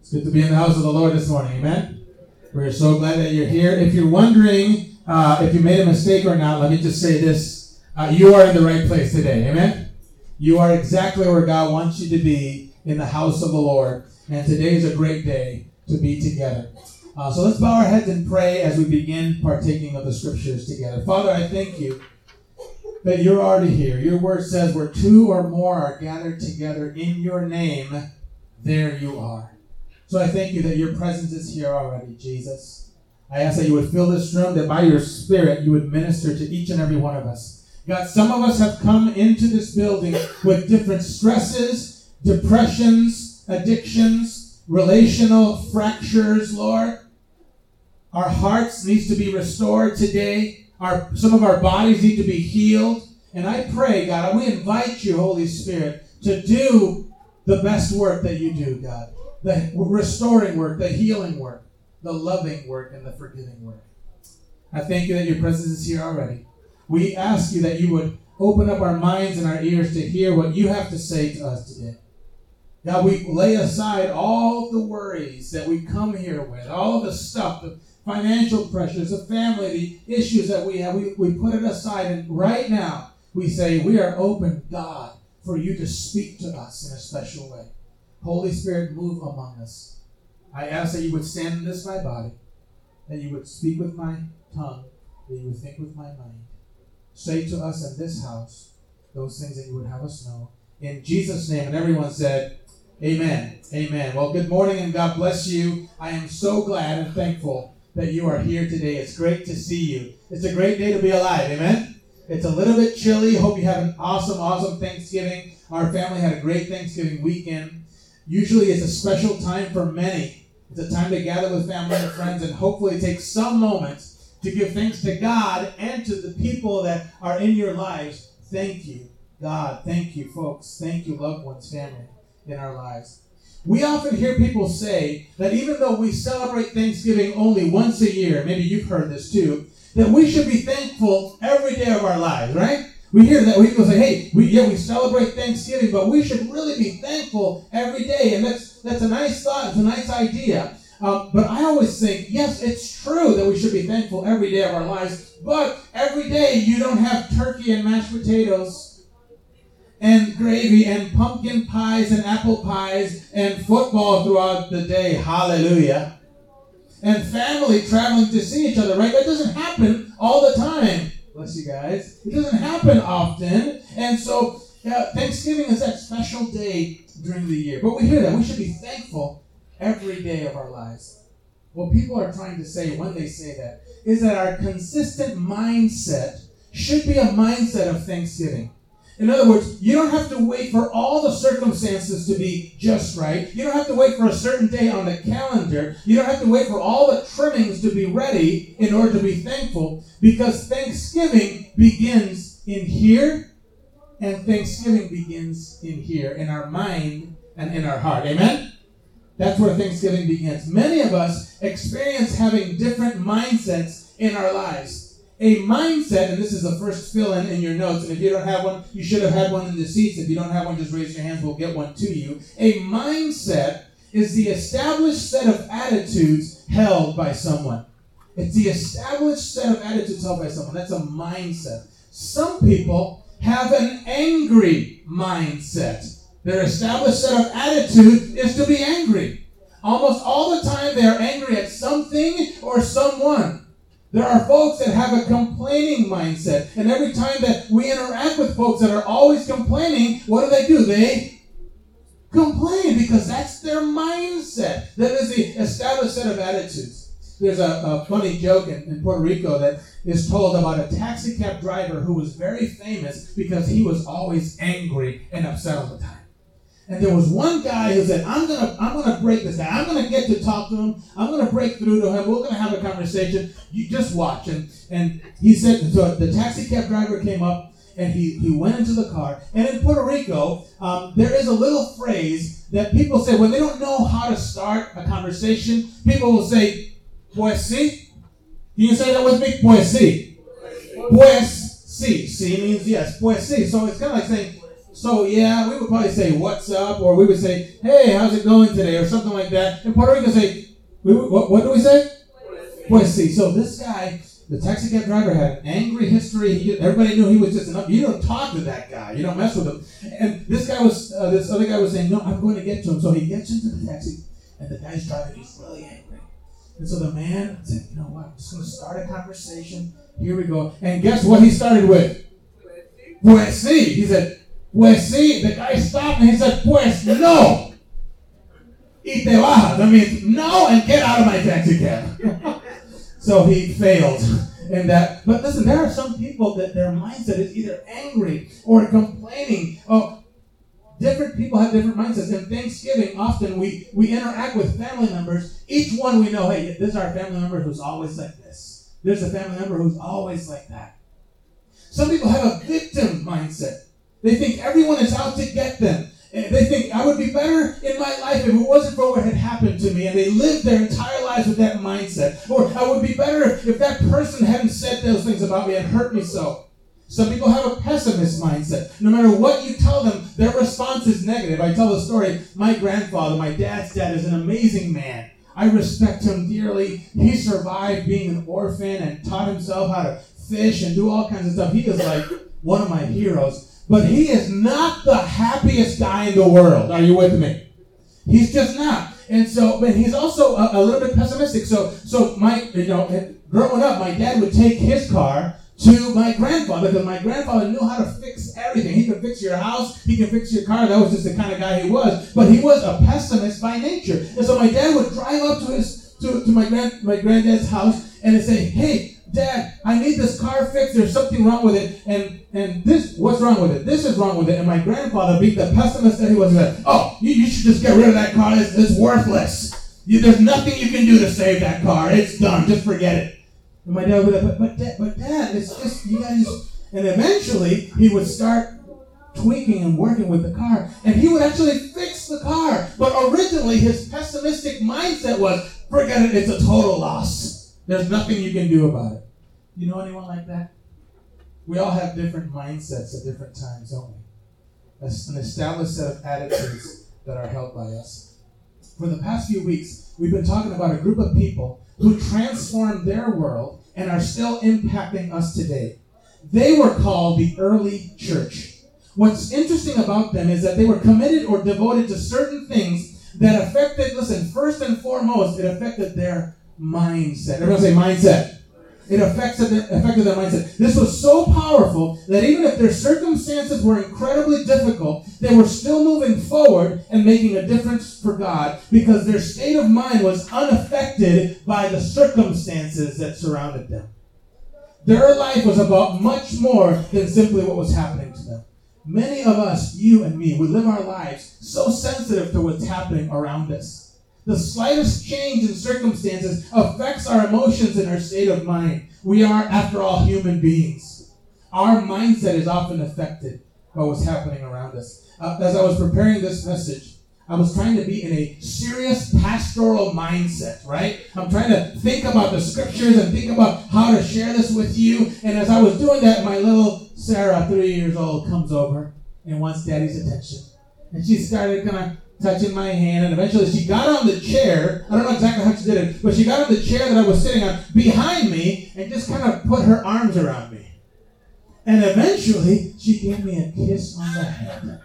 It's good to be in the house of the Lord this morning. Amen? We're so glad that you're here. If you're wondering if you made a mistake or not, let me just say this. You are in the right place today. Amen? You are exactly where God wants you to be, in the house of the Lord. And today is a great day to be together. So let's bow our heads and pray as we begin partaking of the scriptures together. Father, I thank you that you're already here. Your word says where two or more are gathered together in your name, there you are. So I thank you that your presence is here already, Jesus. I ask that you would fill this room, that by your Spirit you would minister to each and every one of us. God, some of us have come into this building with different stresses, depressions, addictions, relational fractures, Lord. Our hearts need to be restored today. Some of our bodies need to be healed. And I pray, God, we invite you, Holy Spirit, to do the best work that you do, God. The restoring work, the healing work, the loving work, and the forgiving work. I thank you that your presence is here already. We ask you that you would open up our minds and our ears to hear what you have to say to us today. God, we lay aside all the worries that we come here with, all of the stuff, the financial pressures, the family, the issues that we have. We put it aside, and right now we say we are open, God, for you to speak to us in a special way. Holy Spirit, move among us. I ask that you would stand in this my body, that you would speak with my tongue, that you would think with my mind. Say to us in this house those things that you would have us know. In Jesus' name, and everyone said, amen. Amen. Well, good morning and God bless you. I am so glad and thankful that you are here today. It's great to see you. It's a great day to be alive. Amen? It's a little bit chilly. Hope you have an awesome Thanksgiving. Our family had a great Thanksgiving weekend. Usually it's a special time for many. It's a time to gather with family and friends and hopefully take some moments to give thanks to God and to the people that are in your lives. Thank you, God. Thank you, folks. Thank you, loved ones, family in our lives. We often hear people say that even though we celebrate Thanksgiving only once a year, maybe you've heard this too, that we should be thankful every day of our lives, right? We hear that. We say, hey, we celebrate Thanksgiving, but we should really be thankful every day. And that's a nice thought. It's a nice idea. But I always think, yes, it's true that we should be thankful every day of our lives. But every day you don't have turkey and mashed potatoes and gravy and pumpkin pies and apple pies and football throughout the day. Hallelujah. And family traveling to see each other, right? That doesn't happen all the time. Bless you guys. It doesn't happen often. And so Thanksgiving is that special day during the year. But we hear that. We should be thankful every day of our lives. What people are trying to say when they say that is that our consistent mindset should be a mindset of thanksgiving. In other words, you don't have to wait for all the circumstances to be just right. You don't have to wait for a certain day on the calendar. You don't have to wait for all the trimmings to be ready in order to be thankful, because Thanksgiving begins in here, and Thanksgiving begins in here, in our mind and in our heart. Amen? That's where Thanksgiving begins. Many of us experience having different mindsets in our lives. A mindset, and this is the first fill-in in your notes, and if you don't have one, you should have had one in the seats. If you don't have one, just raise your hands. We'll get one to you. A mindset is the established set of attitudes held by someone. It's the established set of attitudes held by someone. That's a mindset. Some people have an angry mindset. Their established set of attitude is to be angry. Almost all the time they are angry at something or someone. There are folks that have a complaining mindset. And every time that we interact with folks that are always complaining, what do? They complain because that's their mindset. That is the established set of attitudes. There's a funny joke in Puerto Rico that is told about a taxi cab driver who was very famous because he was always angry and upset all the time. And there was one guy who said, I'm gonna break this guy. I'm gonna get to talk to him. I'm gonna break through to him. We're gonna have a conversation. You just watch. And he said, so the taxi cab driver came up and he went into the car. And in Puerto Rico, there is a little phrase that people say when they don't know how to start a conversation. People will say, pues sí. Can you say that with me? Pues sí. Pues sí. Sí means yes. Pues sí. So it's kind of like saying, So yeah, we would probably say, what's up? Or we would say, hey, how's it going today? Or something like that. In Puerto Rico, what do we say? Pues sí. So this guy, the taxi cab driver, had an angry history. Everybody knew he was just enough. You don't talk to that guy. You don't mess with him. And this other guy was saying, no, I'm going to get to him. So he gets into the taxi, and the guy's driving. He's really angry. And so the man said, you know what? I'm just going to start a conversation. Here we go. And guess what he started with? Pues sí. He said, pues sí. The guy stopped and he said, pues no. Y te bajas. That means no and get out of my taxi cab. So he failed in that. But listen, there are some people that their mindset is either angry or complaining. Oh, different people have different mindsets. In Thanksgiving, often we interact with family members. Each one we know, hey, this is our family member who's always like this. There's a family member who's always like that. Some people have a victim mindset. They think everyone is out to get them. And they think, I would be better in my life if it wasn't for what had happened to me. And they live their entire lives with that mindset. Or I would be better if that person hadn't said those things about me and hurt me so. Some people have a pessimist mindset. No matter what you tell them, their response is negative. I tell the story, my grandfather, my dad's dad, is an amazing man. I respect him dearly. He survived being an orphan and taught himself how to fish and do all kinds of stuff. He is like one of my heroes. But he is not the happiest guy in the world. Are you with me? He's just not. And so, but he's also a little bit pessimistic. So growing up, my dad would take his car to my grandfather because my grandfather knew how to fix everything. He could fix your house. He could fix your car. That was just the kind of guy he was. But he was a pessimist by nature. And so my dad would drive up to my granddad's house and say, hey, Dad, I need this car fixed. There's something wrong with it. And this, what's wrong with it? This is wrong with it. And my grandfather, being the pessimist that he was, said, oh, you should just get rid of that car. It's worthless. There's nothing you can do to save that car. It's done. Just forget it. And my dad would be like, but Dad, it's just, you guys. And eventually, he would start tweaking and working with the car. And he would actually fix the car. But originally, his pessimistic mindset was, forget it, it's a total loss. There's nothing you can do about it. You know anyone like that? We all have different mindsets at different times, don't we? That's an established set of attitudes that are held by us. For the past few weeks, we've been talking about a group of people who transformed their world and are still impacting us today. They were called the early church. What's interesting about them is that they were committed or devoted to certain things that affected, listen, first and foremost, it affected their mindset. Everyone say mindset. It affected their mindset. This was so powerful that even if their circumstances were incredibly difficult, they were still moving forward and making a difference for God because their state of mind was unaffected by the circumstances that surrounded them. Their life was about much more than simply what was happening to them. Many of us, you and me, we live our lives so sensitive to what's happening around us. The slightest change in circumstances affects our emotions and our state of mind. We are, after all, human beings. Our mindset is often affected by what's happening around us. As I was preparing this message, I was trying to be in a serious pastoral mindset, right? I'm trying to think about the scriptures and think about how to share this with you. And as I was doing that, my little Sarah, 3 years old, comes over and wants Daddy's attention. And she started kind of touching my hand, and eventually she got on the chair. I don't know exactly how she did it, but she got on the chair that I was sitting on behind me and just kind of put her arms around me. And eventually, she gave me a kiss on the head.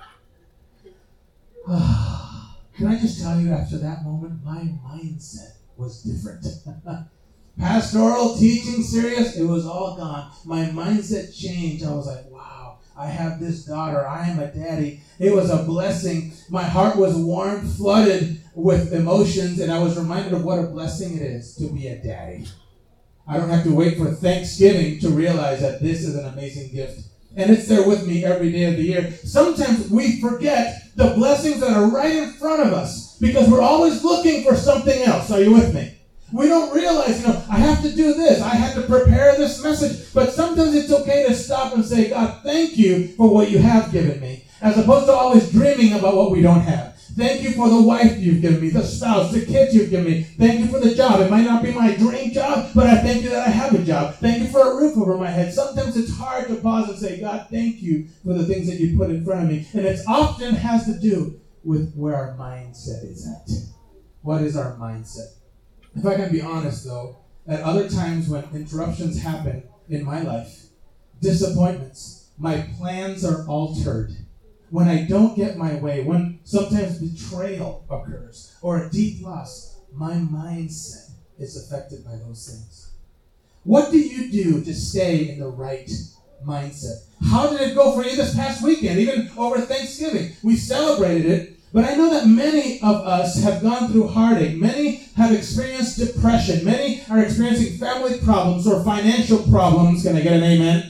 Can I just tell you, after that moment, my mindset was different. Pastoral, teaching, serious, it was all gone. My mindset changed. I was like, wow, I have this daughter. I am a daddy. It was a blessing. My heart was warmed, flooded with emotions, and I was reminded of what a blessing it is to be a daddy. I don't have to wait for Thanksgiving to realize that this is an amazing gift. And it's there with me every day of the year. Sometimes we forget the blessings that are right in front of us because we're always looking for something else. Are you with me? We don't realize, I have to do this. I have to prepare this message. But sometimes it's okay to stop and say, God, thank you for what you have given me, as opposed to always dreaming about what we don't have. Thank you for the wife you've given me, the spouse, the kids you've given me. Thank you for the job. It might not be my dream job, but I thank you that I have a job. Thank you for a roof over my head. Sometimes it's hard to pause and say, God, thank you for the things that you put in front of me. And it often has to do with where our mindset is at. What is our mindset? If I can be honest, though, at other times when interruptions happen in my life, disappointments, my plans are altered. When I don't get my way, when sometimes betrayal occurs or a deep loss, my mindset is affected by those things. What do you do to stay in the right mindset? How did it go for you this past weekend, even over Thanksgiving? We celebrated it, but I know that many of us have gone through heartache. Many have experienced depression. Many are experiencing family problems or financial problems. Can I get an amen?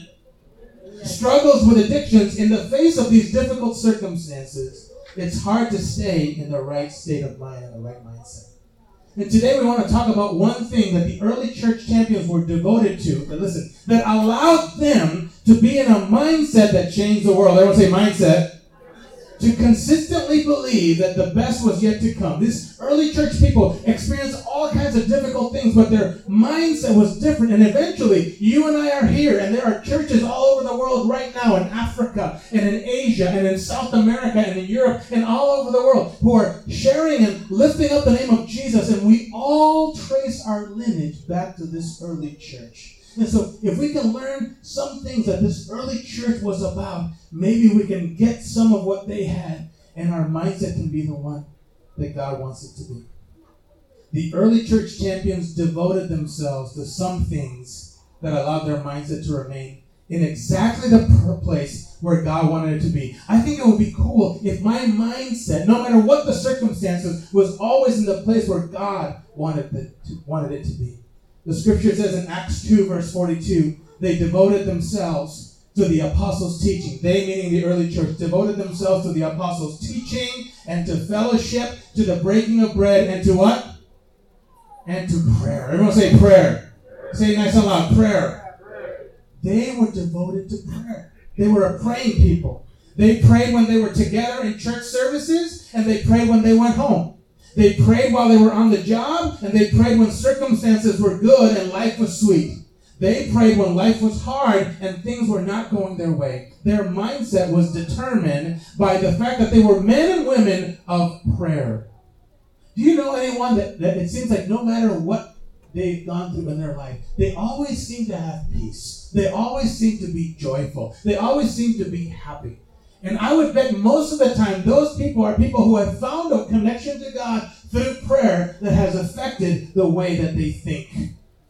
Struggles with addictions. In the face of these difficult circumstances, it's hard to stay in the right state of mind and the right mindset. And today we want to talk about one thing that the early church champions were devoted to, that allowed them to be in a mindset that changed the world. Everyone say mindset. To consistently believe that the best was yet to come. These early church people experienced all kinds of difficult things, but their mindset was different. And eventually, you and I are here, and there are churches all over the world right now, in Africa, and in Asia, and in South America, and in Europe, and all over the world, who are sharing and lifting up the name of Jesus. And we all trace our lineage back to this early church. And so if we can learn some things that this early church was about, maybe we can get some of what they had, and our mindset can be the one that God wants it to be. The early church champions devoted themselves to some things that allowed their mindset to remain in exactly the place where God wanted it to be. I think it would be cool if my mindset, no matter what the circumstances, was always in the place where God wanted it to be. The scripture says in Acts 2, verse 42, they devoted themselves to the apostles' teaching. They, meaning the early church, devoted themselves to the apostles' teaching and to fellowship, to the breaking of bread, and to what? And to prayer. Everyone say prayer. Say it nice and loud, prayer. They were devoted to prayer. They were a praying people. They prayed when they were together in church services, and they prayed when they went home. They prayed while they were on the job, and they prayed when circumstances were good and life was sweet. They prayed when life was hard and things were not going their way. Their mindset was determined by the fact that they were men and women of prayer. Do you know anyone that it seems like no matter what they've gone through in their life, they always seem to have peace. They always seem to be joyful. They always seem to be happy. And I would bet most of the time those people are people who have found a connection to God through prayer that has affected the way that they think.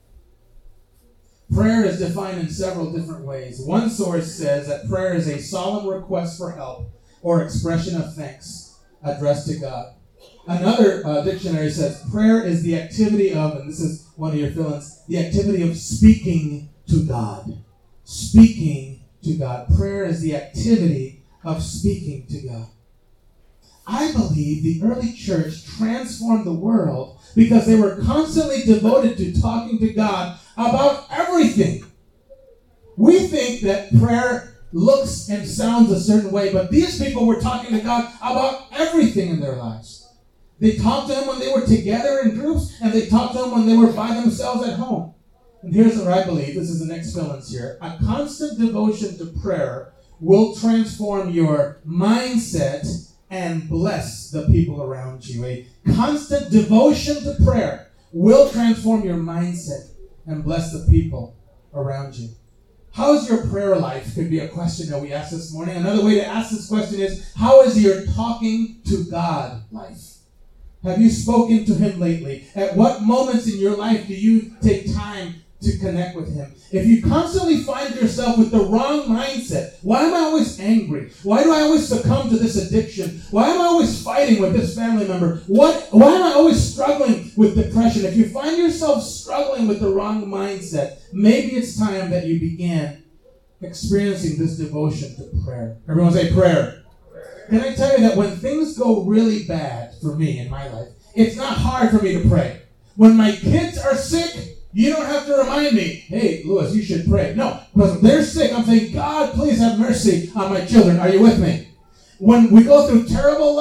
Prayer is defined in several different ways. One source says that prayer is a solemn request for help or expression of thanks addressed to God. Another dictionary says prayer is the activity of, and this is one of your fill-ins, the activity of speaking to God. Speaking to God. Prayer is the activity of speaking to God. I believe the early church transformed the world because they were constantly devoted to talking to God about everything. We think that prayer looks and sounds a certain way, but these people were talking to God about everything in their lives. They talked to Him when they were together in groups, and they talked to Him when they were by themselves at home. And here's what I believe. This is the next fill-ins here. A constant devotion to prayer will transform your mindset and bless the people around you. A constant devotion to prayer will transform your mindset and bless the people around you. How's your prayer life? Could be a question that we asked this morning. Another way to ask this question is, how is your talking to God life? Have you spoken to Him lately? At what moments in your life do you take time to connect with Him? If you constantly find yourself with the wrong mindset, why am I always angry? Why do I always succumb to this addiction? Why am I always fighting with this family member? Why am I always struggling with depression? If you find yourself struggling with the wrong mindset, maybe it's time that you began experiencing this devotion to prayer. Everyone say prayer. Can I tell you that when things go really bad for me in my life, it's not hard for me to pray. When my kids are sick, you don't have to remind me, hey, Louis, you should pray. No, because when they're sick, I'm saying, God, please have mercy on my children. Are you with me? When we go through terrible loss,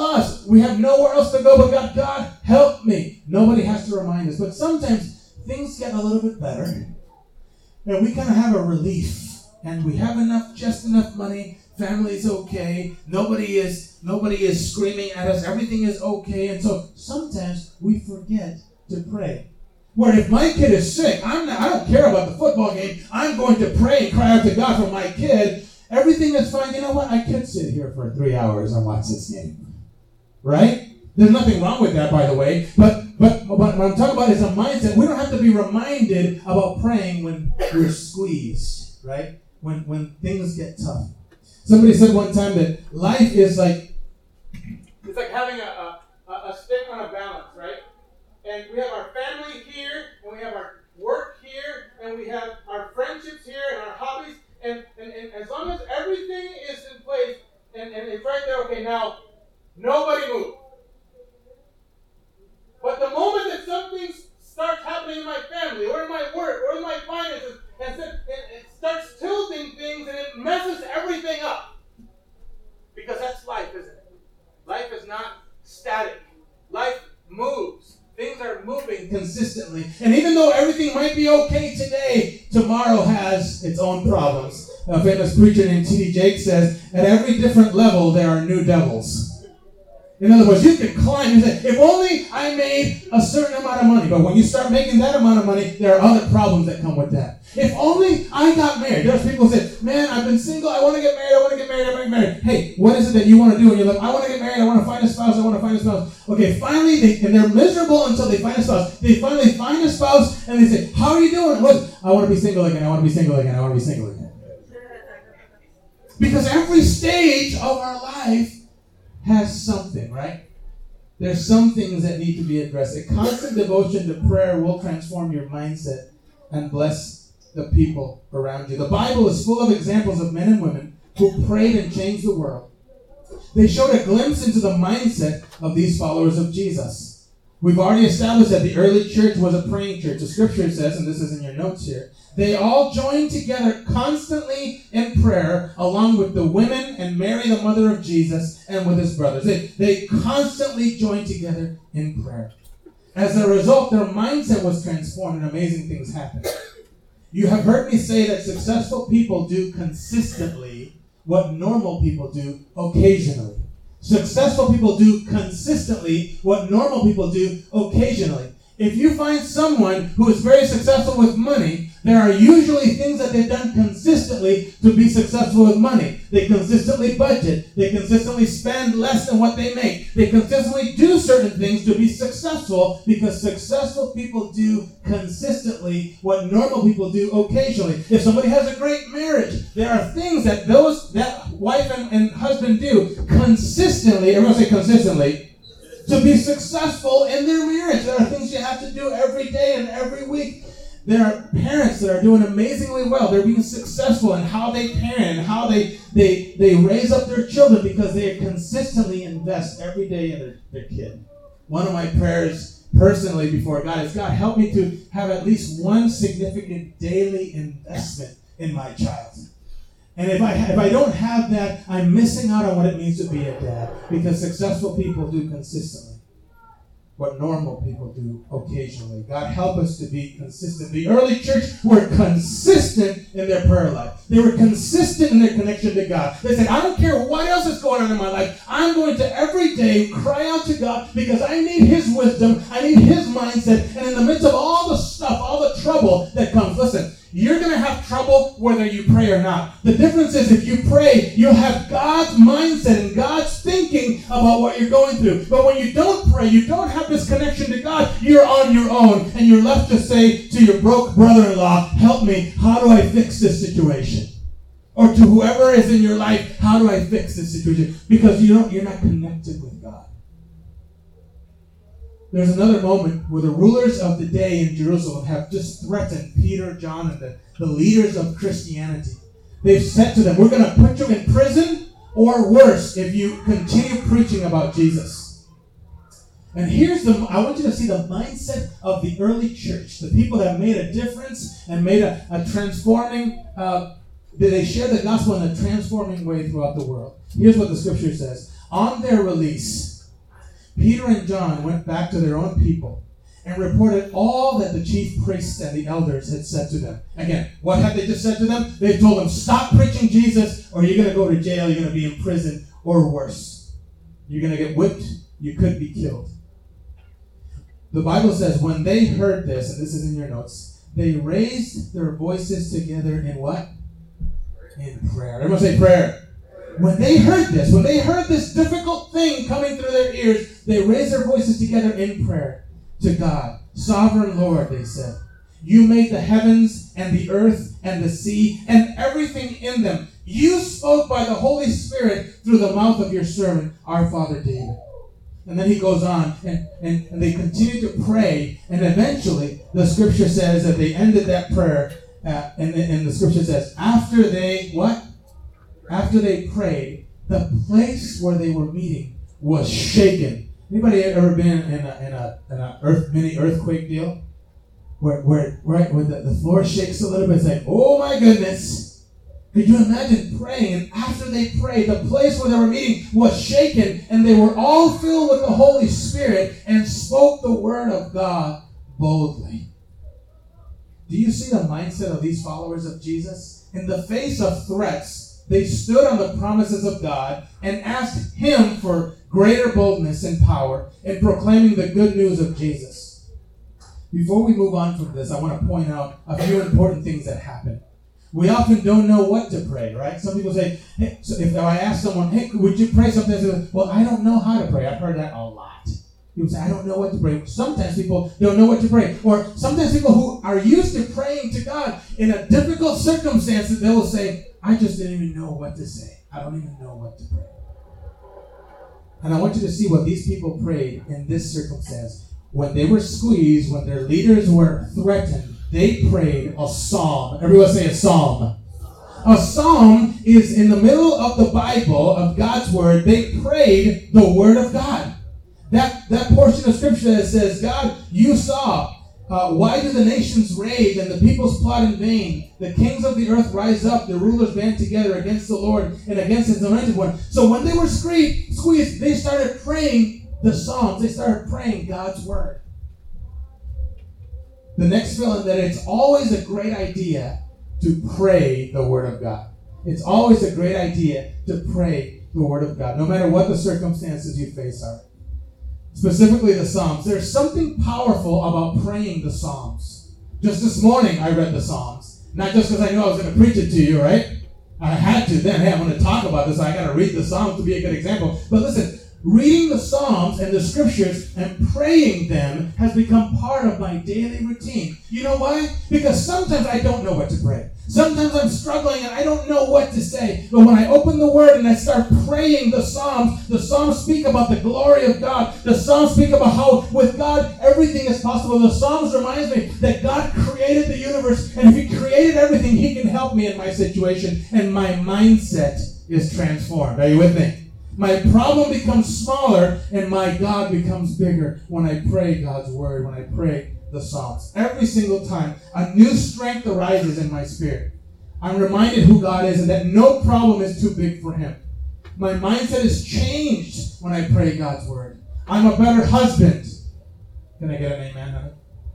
we have nowhere else to go but God. God, help me. Nobody has to remind us. But sometimes things get a little bit better. And we kind of have a relief. And we have just enough money. Family's okay. Nobody is screaming at us. Everything is okay. And so sometimes we forget to pray. Where if my kid is sick, I don't care about the football game. I'm going to pray and cry out to God for my kid. Everything is fine. You know what? I could sit here for 3 hours and watch this game. Right? There's nothing wrong with that, by the way. But what I'm talking about is a mindset. We don't have to be reminded about praying when we're squeezed. Right? When things get tough. Somebody said one time that life is like, it's like having a stick on a balance, right? And we have our family here, and we have our work here, and we have our friendships here, and our hobbies, and as long as everything is in place, and it's right there, okay, now, nobody move. But the moment that something starts happening in my family, or in my work, or in my finances, and it starts tilting things, and it messes everything up. Because that's life, isn't it? Life is not static. Life moves. Things are moving consistently. And even though everything might be okay today, tomorrow has its own problems. A famous preacher named T.D. Jakes says, at every different level, there are new devils. In other words, you can climb and say, if only I made a certain amount of money. But when you start making that amount of money, there are other problems that come with that. If only I got married. There's people who say, man, I've been single, I want to get married, I want to get married, I want to get married. Hey, what is it that you want to do? And you're like, I want to get married, I want to find a spouse, I want to find a spouse. Okay, finally, and they're miserable until they find a spouse. They finally find a spouse, and they say, how are you doing? I want to be single again, I want to be single again, I want to be single again. Because every stage of our life has something, right? There's some things that need to be addressed. A constant devotion to prayer will transform your mindset and bless the people around you. The Bible is full of examples of men and women who prayed and changed the world. They showed a glimpse into the mindset of these followers of Jesus. We've already established that the early church was a praying church. The scripture says, and this is in your notes here, they all joined together constantly in prayer, along with the women and Mary, the mother of Jesus, and with his brothers. They constantly joined together in prayer. As a result, their mindset was transformed and amazing things happened. You have heard me say that successful people do consistently what normal people do occasionally. Successful people do consistently what normal people do occasionally. If you find someone who is very successful with money, there are usually things that they've done consistently to be successful with money. They consistently budget. They consistently spend less than what they make. They consistently do certain things to be successful because successful people do consistently what normal people do occasionally. If somebody has a great marriage, there are things that that wife and husband do consistently. Everyone say consistently. To be successful in their marriage. There are things you have to do every day and every week. There are parents that are doing amazingly well. They're being successful in how they parent and how they raise up their children because they consistently invest every day in their kid. One of my prayers personally before God is, God, help me to have at least one significant daily investment in my child. And if I don't have that, I'm missing out on what it means to be a dad. Because successful people do consistently what normal people do occasionally. God help us to be consistent. The early church were consistent in their prayer life. They were consistent in their connection to God. They said, I don't care what else is going on in my life. I'm going to every day cry out to God because I need his wisdom. I need his mindset. And in the midst of all the stuff, all the trouble that comes, listen, you're going to have trouble whether you pray or not. The difference is if you pray, you'll have God's mindset and God's thinking about what you're going through. But when you don't pray, you don't have this connection to God, you're on your own. And you're left to say to your broke brother-in-law, help me, how do I fix this situation? Or to whoever is in your life, how do I fix this situation? Because you're not connected with God. There's another moment where the rulers of the day in Jerusalem have just threatened Peter, John, and the leaders of Christianity. They've said to them, we're going to put you in prison or worse if you continue preaching about Jesus. And I want you to see the mindset of the early church, the people that made a difference and made a transforming, they shared the gospel in a transforming way throughout the world. Here's what the scripture says. On their release, Peter and John went back to their own people and reported all that the chief priests and the elders had said to them. Again, what had they just said to them? They told them, stop preaching Jesus, or you're going to go to jail, you're going to be in prison, or worse. You're going to get whipped, you could be killed. The Bible says when they heard this, and this is in your notes, they raised their voices together in what? In prayer. Everyone say prayer. When they heard this difficult thing coming through their ears, they raised their voices together in prayer to God. Sovereign Lord, they said, you made the heavens and the earth and the sea and everything in them. You spoke by the Holy Spirit through the mouth of your servant, our father David. And then he goes on, and they continue to pray, and eventually the scripture says that they ended that prayer, and the scripture says, after they prayed, the place where they were meeting was shaken. Anybody ever been in a mini earthquake deal? Where the floor shakes a little bit, it's like, oh my goodness. Could you imagine praying? And after they prayed, the place where they were meeting was shaken, and they were all filled with the Holy Spirit and spoke the word of God boldly. Do you see the mindset of these followers of Jesus? In the face of threats, they stood on the promises of God and asked Him for greater boldness and power in proclaiming the good news of Jesus. Before we move on from this, I want to point out a few important things that happen. We often don't know what to pray, right? Some people say, hey, so if I ask someone, hey, would you pray something? Say, well, I don't know how to pray. I've heard that a lot. People say, I don't know what to pray. Sometimes people don't know what to pray. Or sometimes people who are used to praying to God in a difficult circumstances, they will say, I just didn't even know what to say. I don't even know what to pray. And I want you to see what these people prayed in this circumstance. When they were squeezed, when their leaders were threatened, they prayed a psalm. Everyone say a psalm. A psalm is in the middle of the Bible, of God's word. They prayed the word of God. That portion of scripture that says, God, you saw. Why do the nations rage and the peoples plot in vain? The kings of the earth rise up. The rulers band together against the Lord and against his anointed one. So when they were squeezed, they started praying the psalms. They started praying God's word. The next feeling that it's always a great idea to pray the word of God. It's always a great idea to pray the word of God, no matter what the circumstances you face are. Specifically the Psalms. There's something powerful about praying the Psalms. Just this morning I read the Psalms. Not just because I knew I was going to preach it to you, right? I had to then. Hey, I'm going to talk about this. I got to read the Psalms to be a good example. But listen, reading the Psalms and the scriptures and praying them has become part of my daily routine. You know why? Because sometimes I don't know what to pray. Sometimes I'm struggling and I don't know what to say. But when I open the Word and I start praying the Psalms speak about the glory of God. The Psalms speak about how with God everything is possible. The Psalms reminds me that God created the universe, and if He created everything, He can help me in my situation, and my mindset is transformed. Are you with me? My problem becomes smaller and my God becomes bigger when I pray God's Word, when I pray the Psalms. Every single time, a new strength arises in my spirit. I'm reminded who God is and that no problem is too big for Him. My mindset is changed when I pray God's Word. I'm a better husband. Can I get an amen,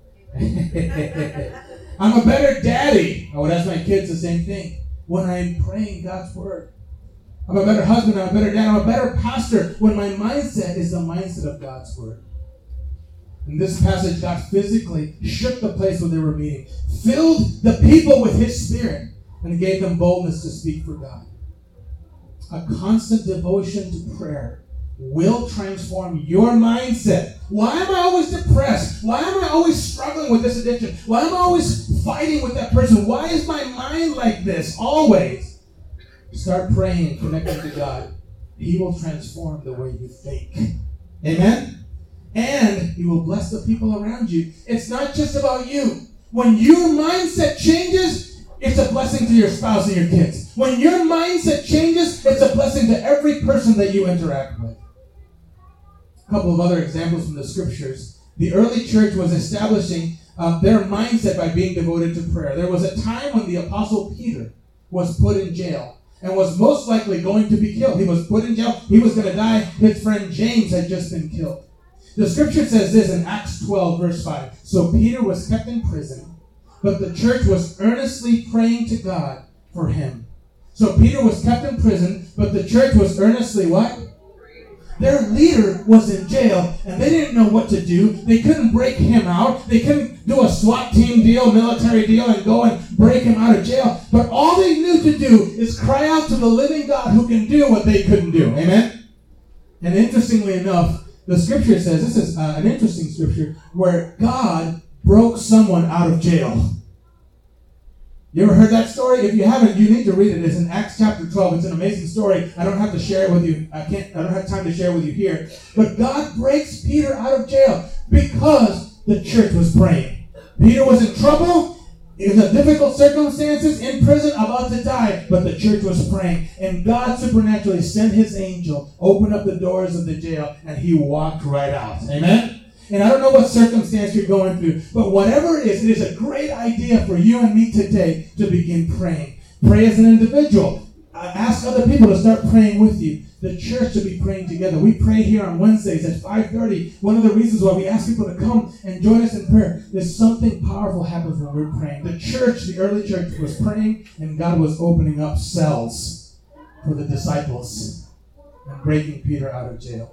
honey? I'm a better daddy. I would ask my kids the same thing when I'm praying God's Word. I'm a better husband, I'm a better dad, I'm a better pastor when my mindset is the mindset of God's Word. In this passage, God physically shook the place where they were meeting, filled the people with His Spirit, and gave them boldness to speak for God. A constant devotion to prayer will transform your mindset. Why am I always depressed? Why am I always struggling with this addiction? Why am I always fighting with that person? Why is my mind like this? Always. Start praying and connecting to God. He will transform the way you think. Amen? And He will bless the people around you. It's not just about you. When your mindset changes, it's a blessing to your spouse and your kids. When your mindset changes, it's a blessing to every person that you interact with. A couple of other examples from the scriptures. The early church was establishing their mindset by being devoted to prayer. There was a time when the Apostle Peter was put in jail and was most likely going to be killed. He was put in jail. He was going to die. His friend James had just been killed. The scripture says this in Acts 12, verse 5. So Peter was kept in prison, but the church was earnestly praying to God for him. So Peter was kept in prison, but the church was earnestly what? Their leader was in jail, and they didn't know what to do. They couldn't break him out. They couldn't do a SWAT team deal, military deal, and go and break him out of jail. But all they knew to do is cry out to the living God who can do what they couldn't do. Amen? And interestingly enough, the scripture says, this is an interesting scripture, where God broke someone out of jail. You ever heard that story? If you haven't, you need to read it. It's in Acts chapter 12. It's an amazing story. I don't have to share it with you. I don't have time to share it with you here. But God breaks Peter out of jail because the church was praying. Peter was in trouble, in the difficult circumstances, in prison, about to die, but the church was praying. And God supernaturally sent his angel, opened up the doors of the jail, and he walked right out. Amen? And I don't know what circumstance you're going through, but whatever it is a great idea for you and me today to begin praying. Pray as an individual. Ask other people to start praying with you. The church should be praying together. We pray here on Wednesdays at 5:30. One of the reasons why we ask people to come and join us in prayer is something powerful happens when we're praying. The church, the early church, was praying, and God was opening up cells for the disciples and breaking Peter out of jail.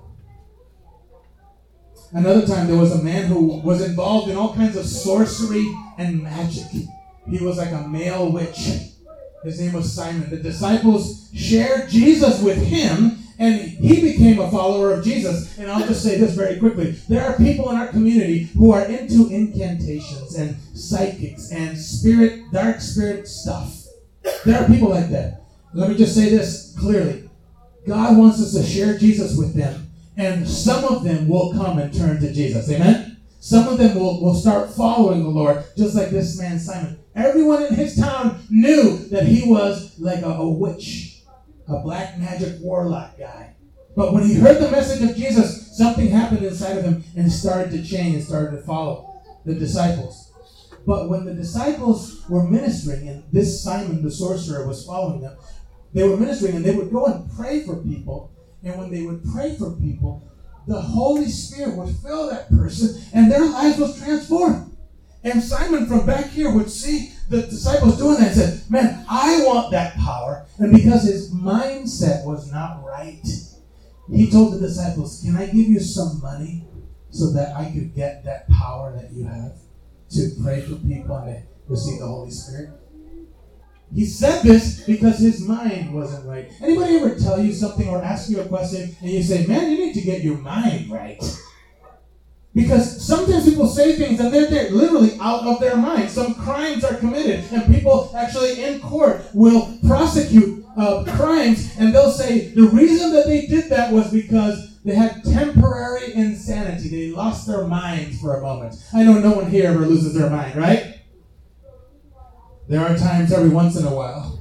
Another time, there was a man who was involved in all kinds of sorcery and magic. He was like a male witch. His name was Simon. The disciples shared Jesus with him, and he became a follower of Jesus. And I'll just say this very quickly. There are people in our community who are into incantations and psychics and dark spirit stuff. There are people like that. Let me just say this clearly. God wants us to share Jesus with them. And some of them will come and turn to Jesus. Amen? Some of them will start following the Lord, just like this man Simon. Everyone in his town knew that he was like a witch, a black magic warlock guy. But when he heard the message of Jesus, something happened inside of him and started to change and started to follow the disciples. But when the disciples were ministering, and this Simon, the sorcerer, was following them, they were ministering and they would go and pray for people. And when they would pray for people, the Holy Spirit would fill that person and their lives was transformed. And Simon from back here would see the disciples doing that and said, man, I want that power. And because his mindset was not right, he told the disciples, can I give you some money so that I could get that power that you have to pray for people and they receive the Holy Spirit? He said this because his mind wasn't right. Anybody ever tell you something or ask you a question and you say, man, you need to get your mind right? Because sometimes people say things and they're literally out of their mind. Some crimes are committed and people actually in court will prosecute crimes and they'll say the reason that they did that was because they had temporary insanity. They lost their minds for a moment. I know no one here ever loses their mind, right? There are times every once in a while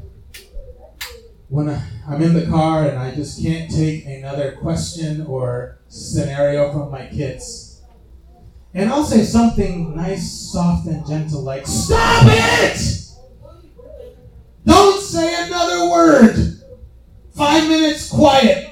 when I'm in the car and I just can't take another question or scenario from my kids. And I'll say something nice, soft, and gentle like, stop it! Don't say another word. 5 minutes quiet.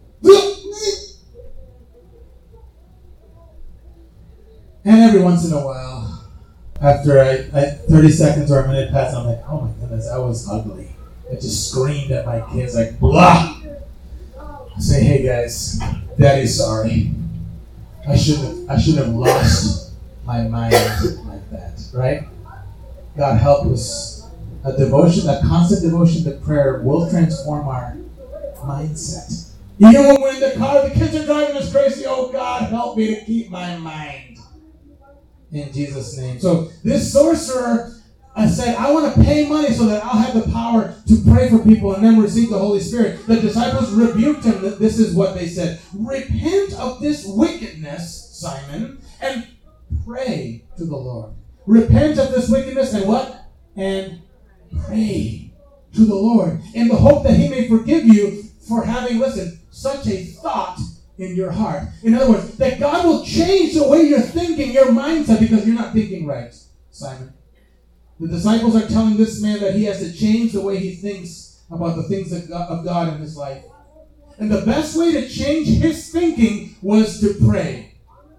And every once in a while, after 30 seconds or a minute pass, I'm like, oh my goodness, that was ugly. I just screamed at my kids like, blah! I say, hey guys, Daddy's sorry. I shouldn't have lost my mind like that, right? God help us. A constant devotion to prayer will transform our mindset. Even when we're in the car, the kids are driving us crazy, oh God, help me to keep my mind. In Jesus' name. So this sorcerer said, I want to pay money so that I'll have the power to pray for people and then receive the Holy Spirit. The disciples rebuked him. This is what they said. Repent of this wickedness, Simon, and pray to the Lord. Repent of this wickedness and what? And pray to the Lord in the hope that he may forgive you for having, listen, such a thought in your heart. In other words, that God will change the way you're thinking, your mindset, because you're not thinking right, Simon. The disciples are telling this man that he has to change the way he thinks about the things of God in his life. And the best way to change his thinking was to pray.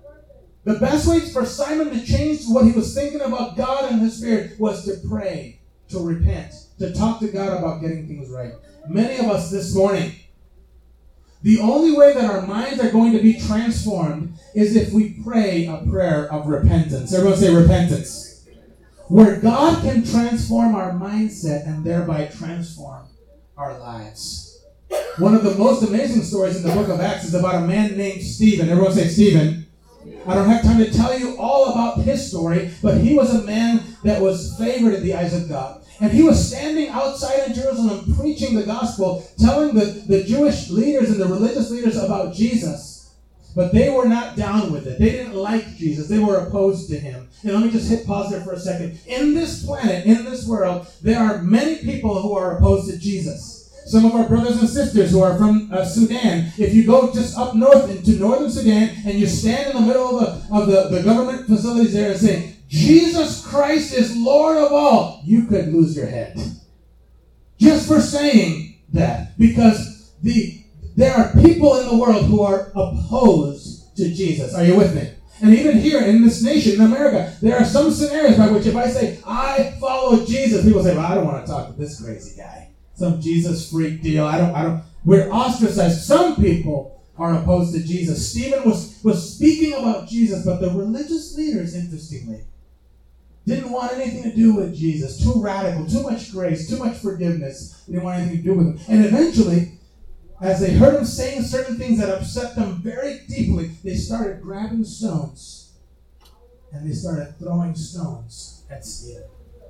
The best way for Simon to change what he was thinking about God and his Spirit was to pray, to repent, to talk to God about getting things right. Many of us this morning, the only way that our minds are going to be transformed is if we pray a prayer of repentance. Everyone say repentance. Where God can transform our mindset and thereby transform our lives. One of the most amazing stories in the book of Acts is about a man named Stephen. Everyone say Stephen. I don't have time to tell you all about his story, but he was a man that was favored in the eyes of God. And he was standing outside in Jerusalem preaching the gospel, telling the Jewish leaders and the religious leaders about Jesus. But they were not down with it. They didn't like Jesus. They were opposed to him. And let me just hit pause there for a second. In this planet, in this world, there are many people who are opposed to Jesus. Some of our brothers and sisters who are from Sudan, if you go just up north into northern Sudan and you stand in the middle of the government facilities there and say, Jesus Christ is Lord of all, you could lose your head. Just for saying that. Because there are people in the world who are opposed to Jesus. Are you with me? And even here in this nation, in America, there are some scenarios by which if I say, I follow Jesus, people say, well, I don't want to talk to this crazy guy. Some Jesus freak deal. We're ostracized. Some people are opposed to Jesus. Stephen was speaking about Jesus, but the religious leaders, interestingly, didn't want anything to do with Jesus. Too radical, too much grace, too much forgiveness. They didn't want anything to do with him. And eventually, as they heard him saying certain things that upset them very deeply, they started grabbing stones. And they started throwing stones at Stephen.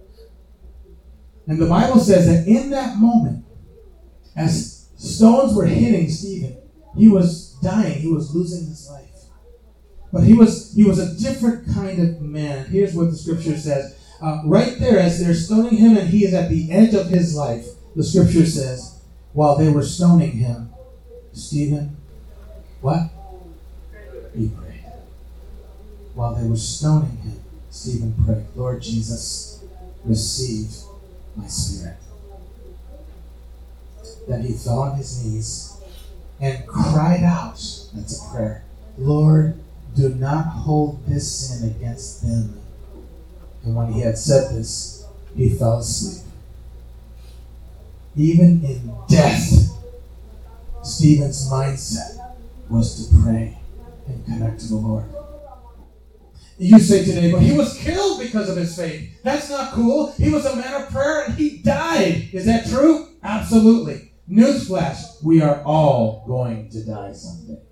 And the Bible says that in that moment, as stones were hitting Stephen, he was dying. He was losing his life. But he was a different kind of man. Here's what the scripture says. Right there, as they're stoning him and he is at the edge of his life, the scripture says, while they were stoning him, Stephen, what? He prayed. While they were stoning him, Stephen prayed, Lord Jesus, receive my spirit. Then he fell on his knees and cried out, that's a prayer, Lord, do not hold this sin against them. And when he had said this, he fell asleep. Even in death, Stephen's mindset was to pray and connect to the Lord. You say today, but he was killed because of his faith. That's not cool. He was a man of prayer and he died. Is that true? Absolutely. Newsflash, we are all going to die someday.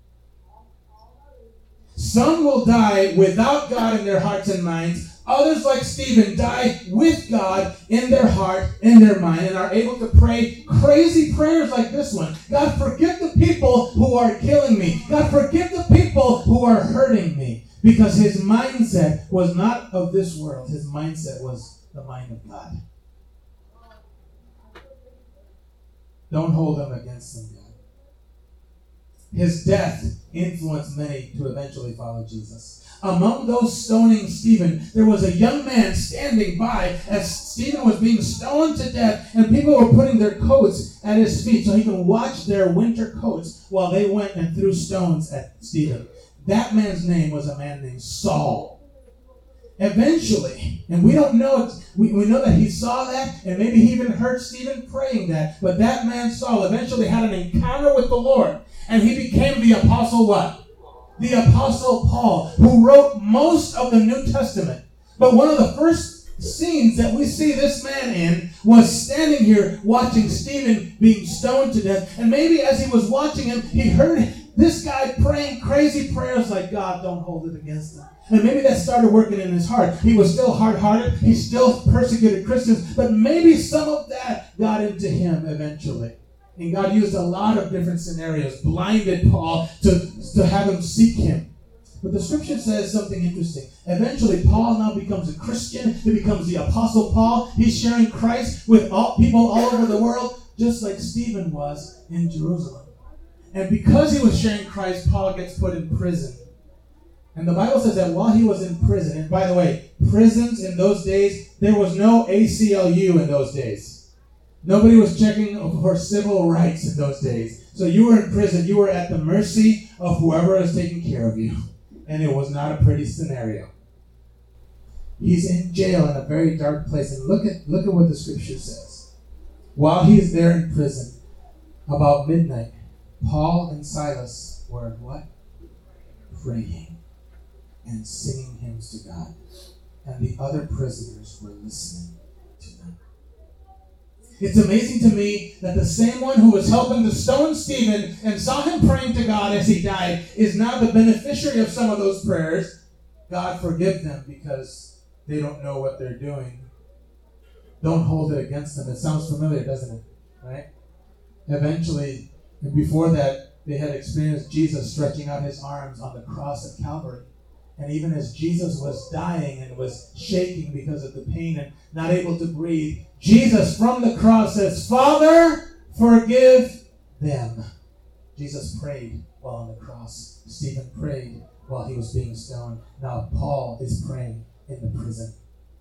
Some will die without God in their hearts and minds. Others, like Stephen, die with God in their heart, in their mind, and are able to pray crazy prayers like this one. God, forgive the people who are killing me. God, forgive the people who are hurting me. Because his mindset was not of this world. His mindset was the mind of God. Don't hold them against them, God. His death influenced many to eventually follow Jesus. Among those stoning Stephen, there was a young man standing by as Stephen was being stoned to death, and people were putting their coats at his feet so he could watch their winter coats while they went and threw stones at Stephen. That man's name was a man named Saul. Eventually, and we don't know, we know that he saw that, and maybe he even heard Stephen praying that, but that man Saul eventually had an encounter with the Lord, and he became the apostle what? The apostle Paul, who wrote most of the New Testament. But one of the first scenes that we see this man in was standing here watching Stephen being stoned to death, and maybe as he was watching him, he heard this guy praying crazy prayers like, God, don't hold it against him. And maybe that started working in his heart. He was still hard-hearted. He still persecuted Christians. But maybe some of that got into him eventually. And God used a lot of different scenarios, blinded Paul to have him seek him. But the scripture says something interesting. Eventually, Paul now becomes a Christian. He becomes the Apostle Paul. He's sharing Christ with people all over the world, just like Stephen was in Jerusalem. And because he was sharing Christ, Paul gets put in prison. And the Bible says that while he was in prison, and by the way, prisons in those days, there was no ACLU in those days. Nobody was checking for civil rights in those days. So you were in prison. You were at the mercy of whoever is taking care of you. And it was not a pretty scenario. He's in jail in a very dark place. And look at what the scripture says. While he's there in prison, about midnight, Paul and Silas were what? Praying and singing hymns to God. And the other prisoners were listening to them. It's amazing to me that the same one who was helping to stone Stephen and saw him praying to God as he died is now the beneficiary of some of those prayers. God forgive them because they don't know what they're doing. Don't hold it against them. It sounds familiar, doesn't it? Right? Eventually, and before that, they had experienced Jesus stretching out his arms on the cross at Calvary. And even as Jesus was dying and was shaking because of the pain and not able to breathe, Jesus from the cross says, Father, forgive them. Jesus prayed while on the cross. Stephen prayed while he was being stoned. Now Paul is praying in the prison.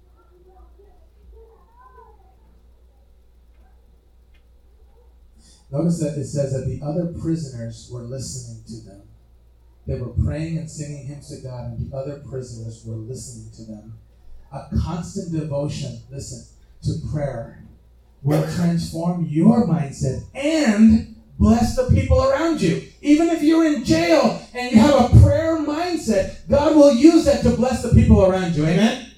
Notice that it says that the other prisoners were listening to them. They were praying and singing hymns to God, and the other prisoners were listening to them. A constant devotion, listen, to prayer will transform your mindset and bless the people around you. Even if you're in jail and you have a prayer mindset, God will use that to bless the people around you. Amen?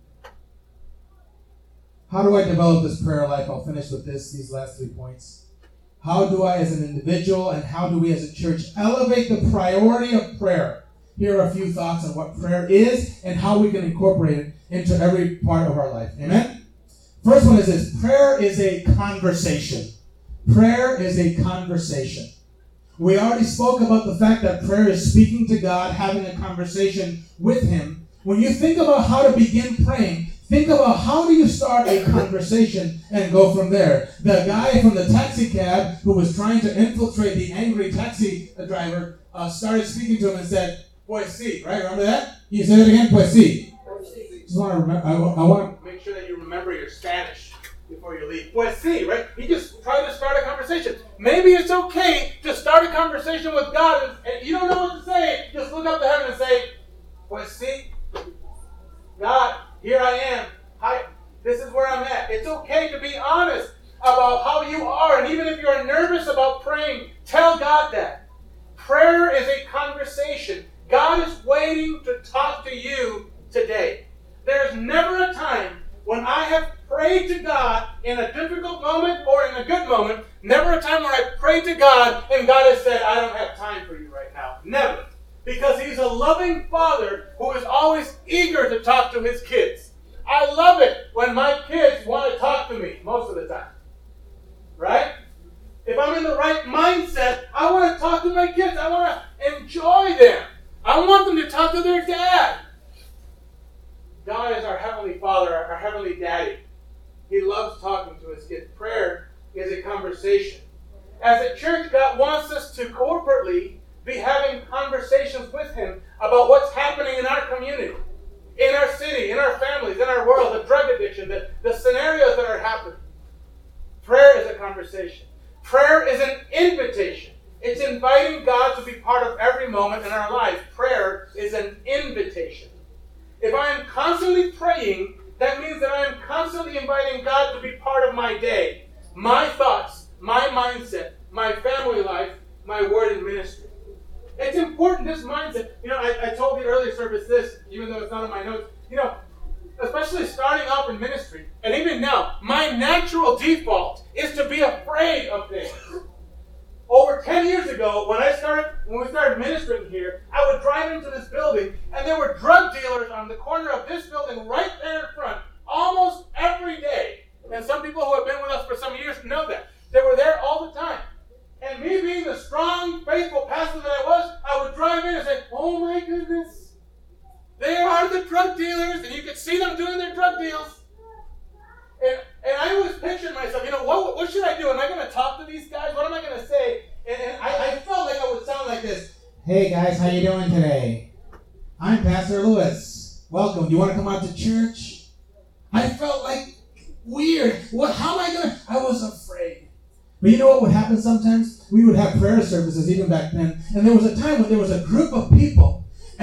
How do I develop this prayer life? I'll finish with these last 3 points. How do I, as an individual, and how do we as a church elevate the priority of prayer? Here are a few thoughts on what prayer is and how we can incorporate it into every part of our life. Amen? First one is this. Prayer is a conversation. Prayer is a conversation. We already spoke about the fact that prayer is speaking to God, having a conversation with Him. When you think about how to begin praying, think about how do you start a conversation and go from there. The guy from the taxi cab who was trying to infiltrate the angry taxi driver started speaking to him and said, "Pues sí," right? Remember that? You say it again, "Pues sí." Just want to remember. I want to make sure that you remember your Spanish before you leave. "Pues sí," right? He just tried to start a conversation. Maybe it's okay to start a conversation with God, and you don't know what to say. Just look up to heaven and say, "Pues sí, God, here I am. Hi, this is where I'm at." It's okay to be honest about how you are. And even if you're nervous about praying, tell God that. Prayer is a conversation. God is waiting to talk to you today. There's never a time when I have prayed to God in a difficult moment or in a good moment. Never a time when I prayed to God and God has said, "I don't have time for you right now." Never. Because He's a loving Father who is always eager to talk to His kids. I love it when my kids want to talk to me most of the time. Right? If I'm in the right mindset, I want to talk to my kids. I want to enjoy them. I want them to talk to their dad. God is our Heavenly Father, our Heavenly Daddy. He loves talking to His kids. Prayer is a conversation. As a church, God wants us to corporately be having conversations with Him about what's happening in our community, in our city, in our families, in our world, the drug addiction, the scenarios that are happening. Prayer is a conversation. Prayer is an invitation. It's inviting God to be part of every moment in our life. Prayer is an invitation. If I am constantly praying, that means that I am constantly inviting God to be part of my day, my thoughts, my mindset, my family life, my word and ministry. It's important, this mindset. I told the earlier service this, even though it's not on my notes. Especially starting off in ministry, and even now, my natural default is to be afraid of things. Over 10 years ago, when we started ministering here, I would drive into this building, and there were drug dealers on the corner of this building right there in front, almost every day. And some people who have been with us for some years know that. They were there all the time. And me being the strong, faithful pastor that I would drive in and say, "Oh my goodness, they are the drug dealers," and you could see them doing their drug deals. And I always pictured myself, what should I do? Am I going to talk to these guys? What am I going to say? And I felt like I would sound like this. "Hey guys, how you doing today? I'm Pastor Lewis. Welcome. Do you want to come out to church?" I felt like weird. How am I going to? I was afraid. But you know what would happen sometimes? We would have prayer services even back then. And there was a time when there was a group of people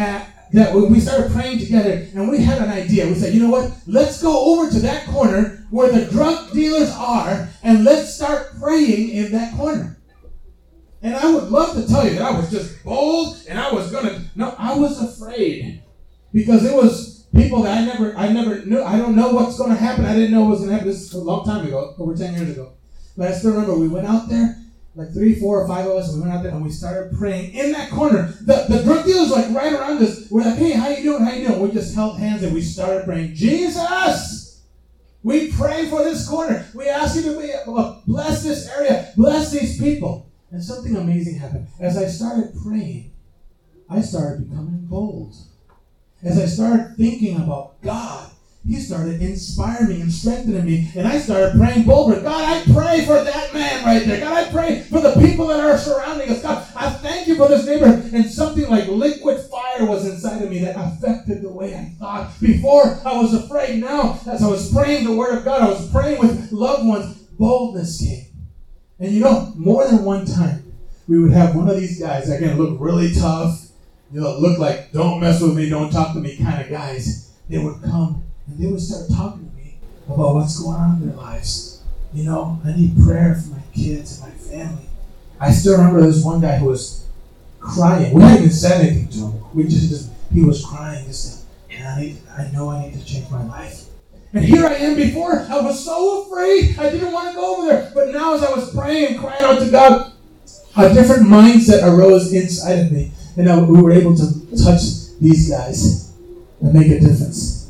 that we started praying together, and we had an idea. We said, you know what? Let's go over to that corner where the drug dealers are, and let's start praying in that corner. And I would love to tell you that I was just bold, and I was I was afraid. Because it was people that I never knew. I don't know what's going to happen. I didn't know what was going to happen. This is a long time ago, over 10 years ago. But I still remember we went out there, like 3, 4, or 5 of us. We went out there and we started praying in that corner. The drug dealers like right around us. We're like, hey, how you doing? How you doing? We just held hands and we started praying. Jesus, we pray for this corner. We ask you to bless this area, bless these people. And something amazing happened. As I started praying, I started becoming bold. As I started thinking about God, He started inspiring me and strengthening me. And I started praying bolder. God, I pray for that man right there. God, I pray for the people that are surrounding us. God, I thank you for this neighborhood. And something like liquid fire was inside of me that affected the way I thought. Before, I was afraid. Now, as I was praying the Word of God, I was praying with loved ones, boldness came. And you know, more than one time, we would have one of these guys, again, look really tough, look like, don't mess with me, don't talk to me kind of guys. They would come and they would start talking to me about what's going on in their lives. I need prayer for my kids and my family. I still remember this one guy who was crying. We hadn't even said anything to him. He was crying. I know I need to change my life. And here I am. Before, I was so afraid. I didn't want to go over there. But now as I was praying and crying out to God, a different mindset arose inside of me. And we were able to touch these guys and make a difference.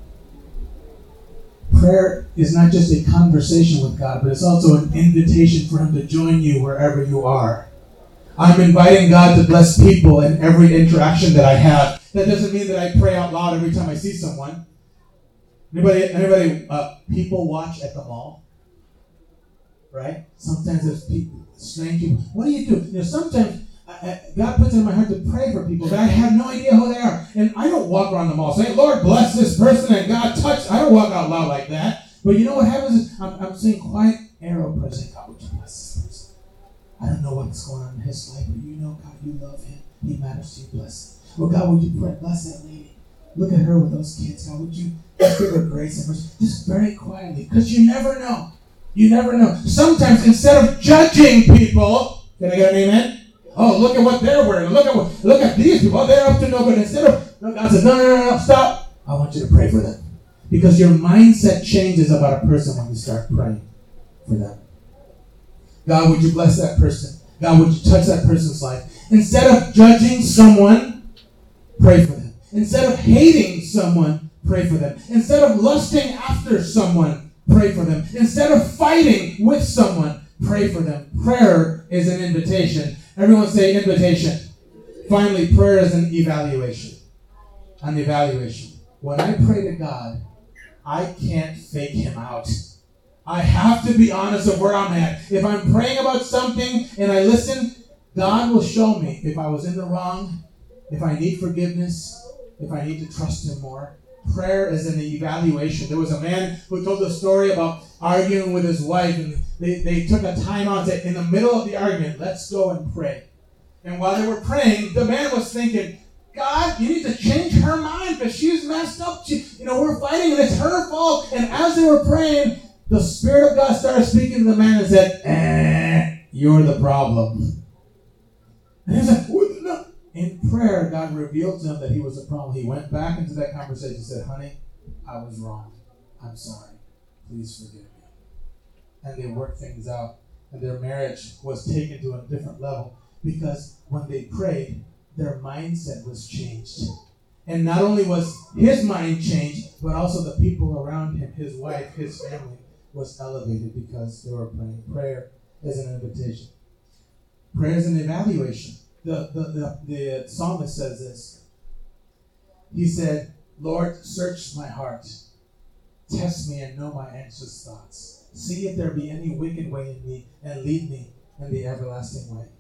Prayer is not just a conversation with God, but it's also an invitation for Him to join you wherever you are. I'm inviting God to bless people in every interaction that I have. That doesn't mean that I pray out loud every time I see someone. Anybody people watch at the mall? Right? Sometimes there's people, strange people. What do you do? Sometimes God puts it in my heart to pray for people that I have no idea who they are. And I don't walk around the mall saying, Lord, bless this person and God touch. I don't walk out loud like that. But you know what happens is I'm saying quiet arrow prayer saying, God, would you bless this person? I don't know what's going on in his life, but you know, God, you love him. He matters to you. Bless him. Well, God, would you pray? Bless that lady. Look at her with those kids. God, would you just give her grace and mercy? Just very quietly, because you never know. You never know. Sometimes instead of judging people, can I get an amen? Oh, look at what they're wearing. Look at these people. Oh, they're up to no good. Instead of, God says, no, stop. I want you to pray for them. Because your mindset changes about a person when you start praying for them. God, would you bless that person? God, would you touch that person's life? Instead of judging someone, pray for them. Instead of hating someone, pray for them. Instead of lusting after someone, pray for them. Instead of fighting with someone, pray for them. Prayer is an invitation. Everyone say invitation. Finally, prayer is an evaluation. An evaluation. When I pray to God, I can't fake him out. I have to be honest of where I'm at. If I'm praying about something and I listen, God will show me if I was in the wrong, if I need forgiveness, if I need to trust him more. Prayer is an evaluation. There was a man who told a story about arguing with his wife, and they took a time out in the middle of the argument, let's go and pray. And while they were praying, the man was thinking, God, you need to change her mind because she's messed up. We're fighting and it's her fault. And as they were praying, the Spirit of God started speaking to the man and said, you're the problem. And he said, no. In prayer, God revealed to him that he was the problem. He went back into that conversation and said, honey, I was wrong. I'm sorry. Please forgive me. And they worked things out. And their marriage was taken to a different level because when they prayed, their mindset was changed. And not only was his mind changed, but also the people around him, his wife, his family, was elevated because they were praying. Prayer is an invitation. Prayer is an evaluation. The psalmist says this. He said, Lord, search my heart. Test me and know my anxious thoughts. See if there be any wicked way in me and lead me in the everlasting way.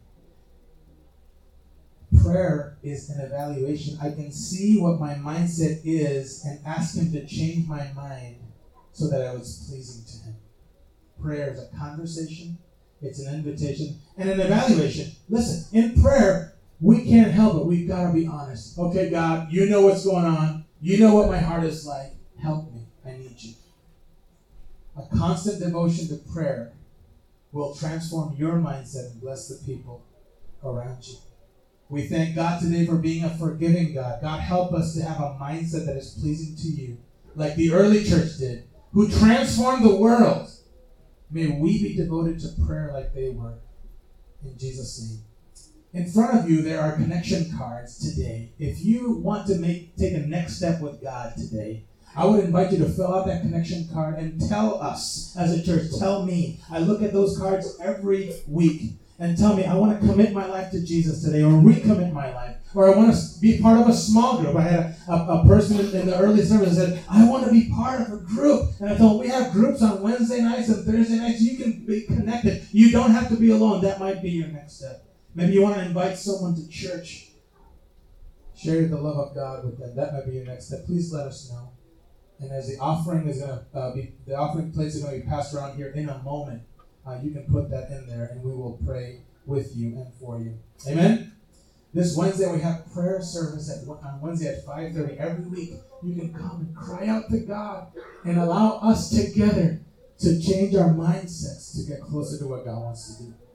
Prayer is an evaluation. I can see what my mindset is and ask him to change my mind so that I was pleasing to him. Prayer is a conversation. It's an invitation and an evaluation. Listen, in prayer, we can't help it. We've got to be honest. Okay, God, you know what's going on. You know what my heart is like. Help me. I need you. A constant devotion to prayer will transform your mindset and bless the people around you. We thank God today for being a forgiving God. God, help us to have a mindset that is pleasing to you, like the early church did, who transformed the world. May we be devoted to prayer like they were. In Jesus' name. In front of you, there are connection cards today. If you want to take a next step with God today, I would invite you to fill out that connection card and tell us as a church, tell me. I look at those cards every week and tell me, I want to commit my life to Jesus today, or recommit my life, or I want to be part of a small group. I had a person in the early service that said, I want to be part of a group. And I told him, we have groups on Wednesday nights and Thursday nights. You can be connected. You don't have to be alone. That might be your next step. Maybe you want to invite someone to church. Share the love of God with them. That might be your next step. Please let us know. And as the offering is going to the offering plates are going to be passed around here in a moment, you can put that in there, and we will pray with you and for you. Amen. This Wednesday we have prayer service on Wednesday at 5:30 every week. You can come and cry out to God and allow us together to change our mindsets to get closer to what God wants to do.